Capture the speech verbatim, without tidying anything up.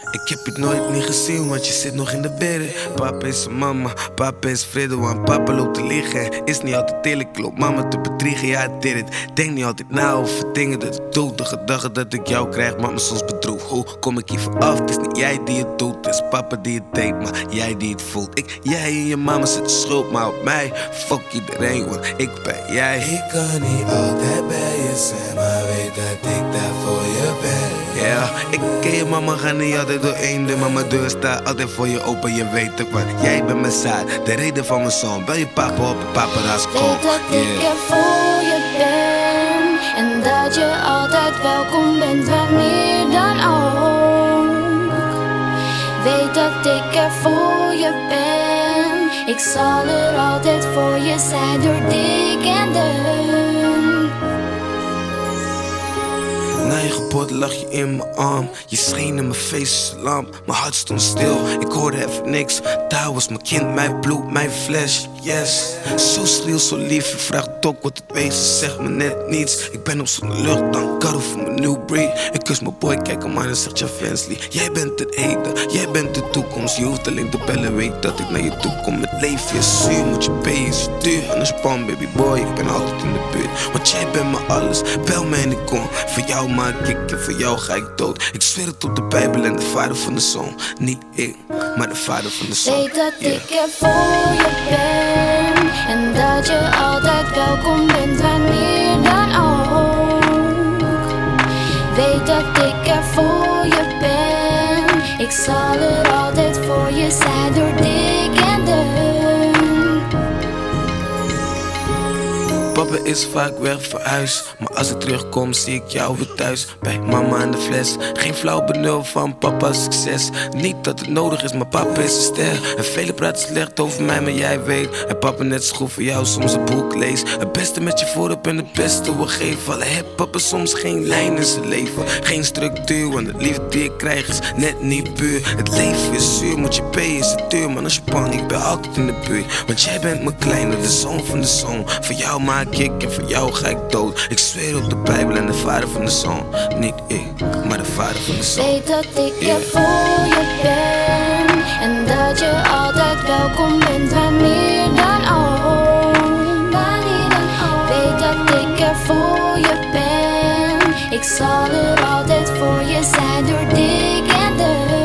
Ik heb je nooit niet gezien, want je zit nog in de bedden. Papa is een mama, papa is vrede, want papa loopt te liggen. Is niet altijd eerlijk, ik loop mama te bedriegen, ja I did it. Denk niet altijd na over dingen dat ik doe. De gedachte dat ik jou krijg maakt me soms bedroefd. Hoe kom ik hier vanaf? Het is niet jij die het doet, het is papa die het deed, maar jij die het voelt. Ik, jij en je mama zitten schuld, maar op mij fuck iedereen, want ik ben jij. Ik kan niet altijd bij je zijn, maar weet dat ik daar voor je ben. Ja, yeah, ik ken je mama, ga niet altijd door één deur, maar mijn deur staat altijd voor je open. Je weet het, want jij bent mijn zaad, de reden van mijn zoon. Bel je papa op en papa naast kom. Weet dat yeah. ik er voor je ben en dat je altijd welkom bent, wanneer dan ook. Weet dat ik er voor je ben, ik zal er altijd voor je zijn, door dik en dun. Na je geboorte lag je in mijn arm. Je scheen in mijn face als een lamp. Mijn hart stond stil, ik hoorde even niks. Daar was mijn kind, mijn bloed, mijn flesh, yes. Zo schriel, zo lief, je vraagt ook wat het wezen, zeg me net niets. Ik ben op zo'n lucht, dan cuddle voor mijn new breed. Ik kus mijn boy, kijk hem aan en zegt Javensly. Jij bent het heden, jij bent de toekomst. Je hoeft alleen te bellen, weet dat ik naar je toe kom. Het leven is zuur, moet je pay is je duur. Anders pan baby boy, ik ben altijd in de buurt. Want jij bent me alles, bel me en ik kom. Voor jou maak ik en voor jou ga ik dood. Ik zweer het op de Bijbel en de vader van de zoon. Niet ik, maar de vader van de zoon. Weet dat yeah. ik er voor je ben en dat je altijd welkom bent, wanneer dan ook. Weet dat ik er voor je ben, ik zal er altijd voor je zijn, door dik en dun. Papa is vaak weg verhuisd, maar als ik terugkom zie ik jou weer thuis. Bij mama aan de fles, geen flauw benul van papa's succes. Niet dat het nodig is, maar papa is een ster. En velen praten slecht over mij, maar jij weet. En papa net zo goed voor jou, soms een boek lees. Het beste met je voorop en het beste wil geven. Al heeft papa soms geen lijn in zijn leven, geen structuur, want de liefde die ik krijg is net niet puur. Het leven is zuur, moet je pay is de duur. Man als je pan, ik ben altijd in de buurt. Want jij bent mijn kleine, de zoon van de zoon. Voor jou maak ik en voor jou ga ik dood. Ik zweer op de Bijbel en de vader van de zoon. Niet ik, maar de vader van de zoon. Weet dat ik yeah. er voor je ben en dat je altijd welkom bent, wanneer dan ook. Wanneer dan ook. Weet dat ik er voor je ben, ik zal er altijd voor je zijn, door dik en dun.